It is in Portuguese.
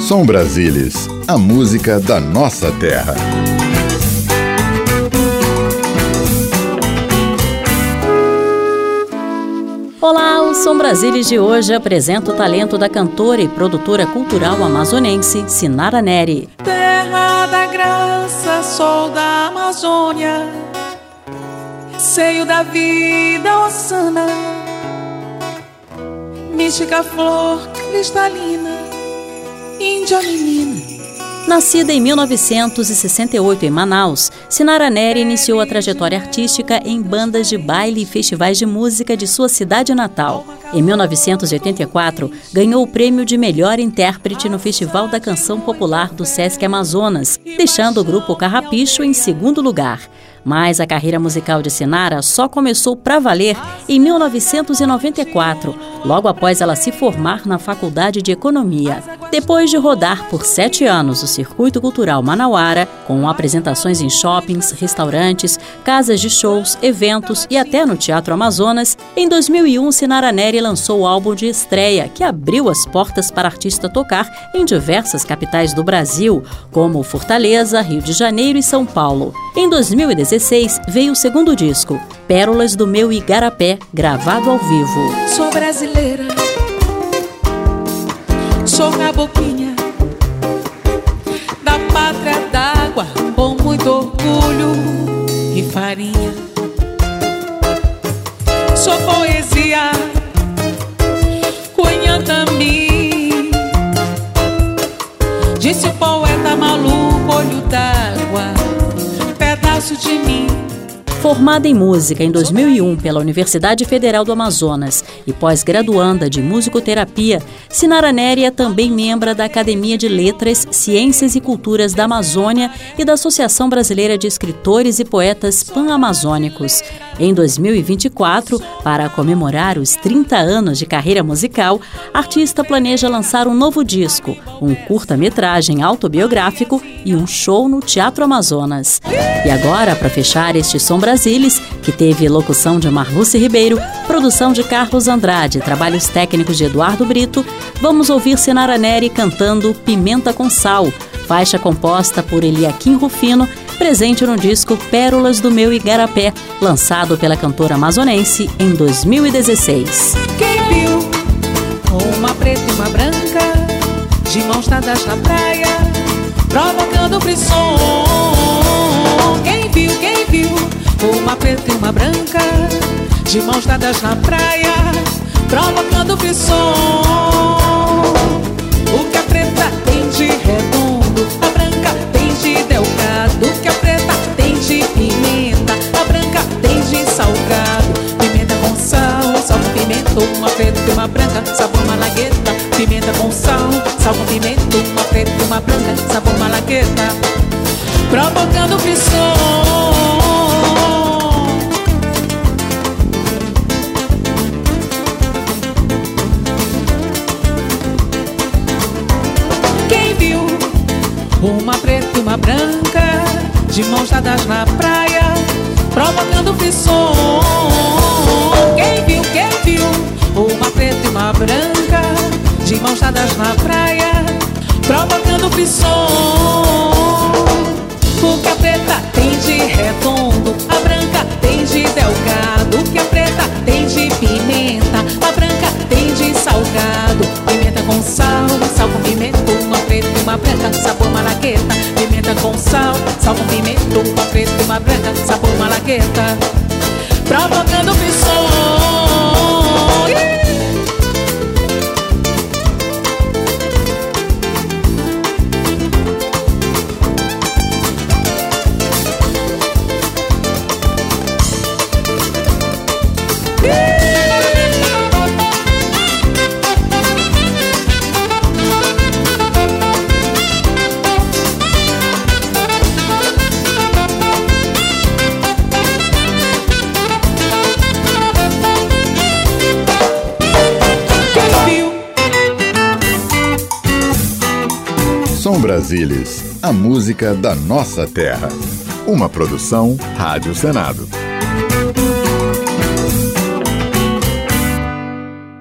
Som Brasilis, a música da nossa terra. Olá, o Som Brasilis de hoje apresenta o talento da cantora e produtora cultural amazonense Sinara Neri. Terra da graça, sol da Amazônia, seio da vida ossana, mística flor cristalina, índia menina. Nascida em 1968 em Manaus, Sinara Neri iniciou a trajetória artística em bandas de baile e festivais de música de sua cidade natal. Em 1984, ganhou o prêmio de melhor intérprete no Festival da Canção Popular do Sesc Amazonas, deixando o grupo Carrapicho em segundo lugar. Mas a carreira musical de Sinara só começou para valer em 1994, logo após ela se formar na Faculdade de Economia. Depois de rodar por 7 anos o circuito cultural manauara, com apresentações em shoppings, restaurantes, casas de shows, eventos e até no Teatro Amazonas, em 2001 Sinara Neri lançou o álbum de estreia, que abriu as portas para a artista tocar em diversas capitais do Brasil, como Fortaleza, Rio de Janeiro e São Paulo. Em 2016 veio o segundo disco, Pérolas do Meu Igarapé, gravado ao vivo. Sou brasileira, sou caboclinha da pátria d'água, com muito orgulho e farinha. Sou poesia, Cunhantami, disse o poeta maluco, olho d'água, pedaço de mim. Formada em música em 2001 pela Universidade Federal do Amazonas e pós-graduanda de musicoterapia, Sinara Neri é também membro da Academia de Letras, Ciências e Culturas da Amazônia e da Associação Brasileira de Escritores e Poetas Pan-Amazônicos. Em 2024, para comemorar os 30 anos de carreira musical, a artista planeja lançar um novo disco, um curta-metragem autobiográfico e um show no Teatro Amazonas. E agora, para fechar este Som Brasilis, que teve locução de Marluce Ribeiro, produção de Carlos Andrade, trabalhos técnicos de Eduardo Brito, vamos ouvir Sinara Neri cantando Pimenta com Sal, faixa composta por Eliakim Rufino, presente no disco Pérolas do Meu Igarapé, lançado pela cantora amazonense em 2016. Quem viu uma preta e uma branca, de mãos dadas na praia, provocando frisson? Quem viu uma preta e uma branca, de mãos dadas na praia, provocando frisson? O que a preta tem de redondo, a branca tem de delgado. O que a preta tem de pimenta, a branca tem de salgado. Pimenta com sal, sal com pimenta, uma preta e uma branca, sabor malagueta. Pimenta com sal com pimenta, uma preta e uma branca, sabor malagueta, provocando frisson. Uma preta e uma branca, de mãos dadas na praia, provocando frisson. Quem viu uma preta e uma branca, de mãos dadas na praia, provocando frisson? O que a preta tem de redondo, a branca tem de delgado. O que a preta tem de pimenta, a branca tem de salgado. Pimenta com sal com pimenta, uma preta e uma branca, sabor malagueta. Pimenta com sal com pimenta, uma preta e uma branca, sabor malagueta, provocando frisson. Som Brasilis, a música da nossa terra. Uma produção Rádio Senado.